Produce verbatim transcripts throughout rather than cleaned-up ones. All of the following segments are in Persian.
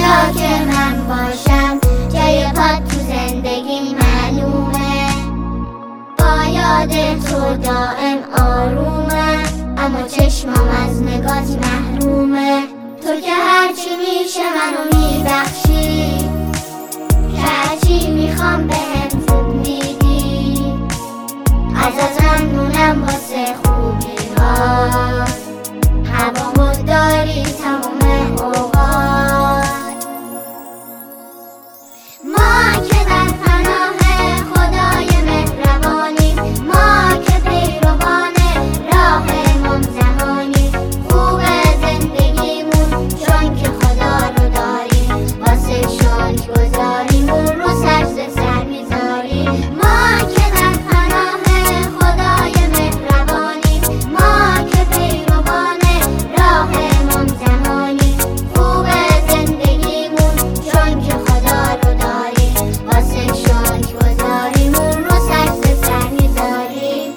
جا که من باشم جای پات تو زندگی معلومه. با یاد تو دائم آرومه، اما چشمم از نگات محرومه. تو که هرچی میشه منو میبخشی، که هرچی میخوام بهم خوب میدی. ازت ممنونم واسه خوبی ها، هوامو داری تمام اوقات. ما که در پناه خدای مهربانی، ما که پیروان راه امام زمانی. خوب زندگیمون چون که خدا رو داریم، واسه شکر گذاریمون رو سر ز سر میذاریم. ما که در پناه خدای مهربانی، ما که پیروان راه امام زمانی. خوب زندگیمون چون که خدا رو داریم، واسه شکر گذاریمون رو سر ز سر میذاریم.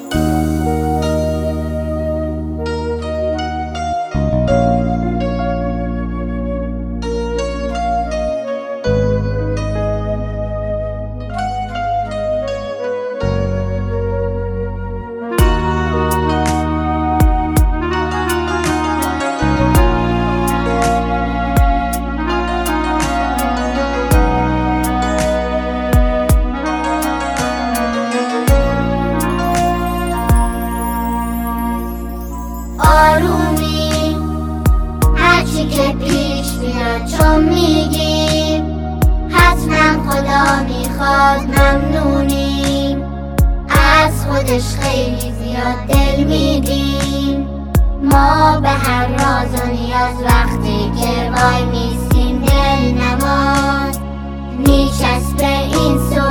آرومی هرچی که پیش بیاد چون میگیم، حتما خدا میخواد ممنونیم. از خودش خیلی زیاد دل میدیم، ما به هر راز و نیاز وقتی که وای میسیم دل نماز. میچسبه این